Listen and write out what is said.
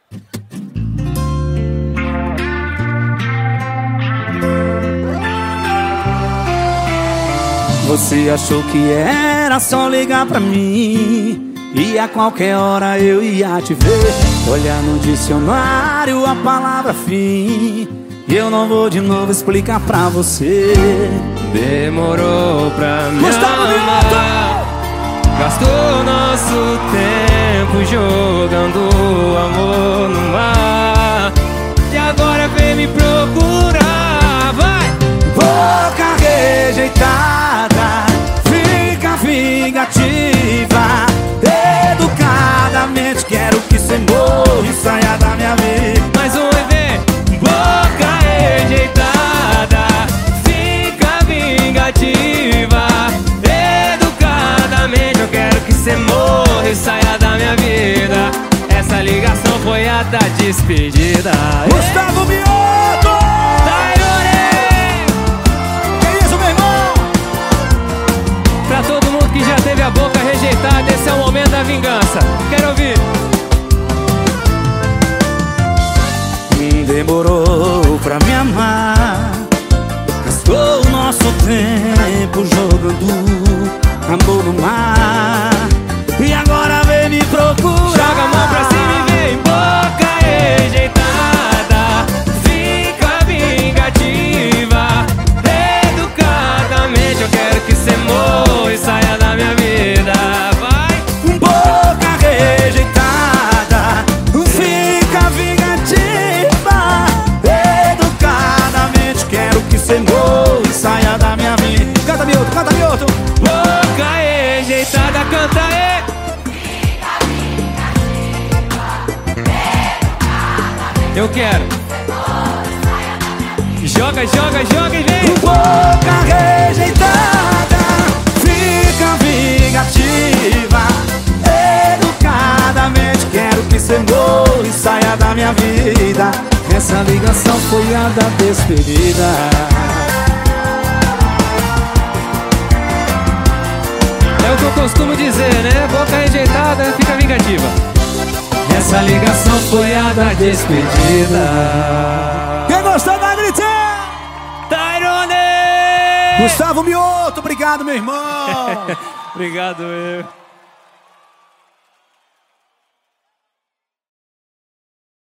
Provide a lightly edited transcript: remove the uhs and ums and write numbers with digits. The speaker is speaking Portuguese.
Você achou que era só ligar pra mim e a qualquer hora eu ia te ver. Olhar no dicionário a palavra fim e eu não vou de novo explicar pra você. Demorou pra me amar, gastou nosso tempo jogando amor no mar, e agora vem me procurar, vai! Boca rejeitada, fica vingativa, educadamente quero que cê morra e saia da minha vida. Mais um EV. Boca rejeitada, fica vingativa, educadamente eu quero que cê morra e saia da minha vida. Essa ligação foi a da despedida. Gustavo Mioto! Que isso, meu irmão? Pra todo mundo que já teve a boca rejeitada, esse é o momento da vingança. Quero ouvir. Demorou pra me amar, gastou o nosso tempo jogando amor no mar, e agora vem me procurar. Joga a mão pra cima e vem. Boca rejeitada, fica vingativa, educadamente eu quero que cê morra e saia da minha vida. Vai! Boca rejeitada, fica vingativa, educadamente quero que cê morra e saia da minha vida. Canta, Mioto, canta, Mioto! Boca rejeitada, canta aí! Eu quero. Joga, joga, joga e vem. Boca rejeitada, fica vingativa, educadamente quero que cê morra e saia da minha vida. Essa ligação foi a da despedida. É o que eu costumo dizer, né? Boca rejeitada, fica vingativa. Essa ligação foi a da despedida. Quem gostou da gritinha? Tyrone! Gustavo Mioto, obrigado, meu irmão. Obrigado, eu.